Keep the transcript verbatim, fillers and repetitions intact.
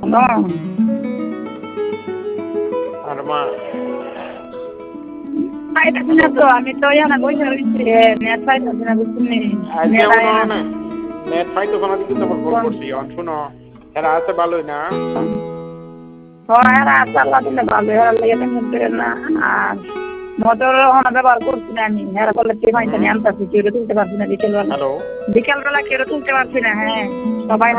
না আর মা পাইতাছি না তো আমি তো ইয়া না বইসা রইছি নেট পাইতাছি না বুঝলি আজকে নেট আয় মনে না হয় নেট পাইতো না দিকে তো ফোন করছি অন শুনো এরা আছে ভালোই না হ্যাঁ রাত আল্লাহ দিলে ভালো এরা লেগে থাকতে না আর মোটর ওখানে ব্যবহার করছি না আমি এরা করলে কে পাইতানি আনতাছি কেউ তুলতে পারছি না বিকেল বেলা হ্যালো বিকেল বেলা কেউ তুলতে পারছি না হ্যাঁ সবাই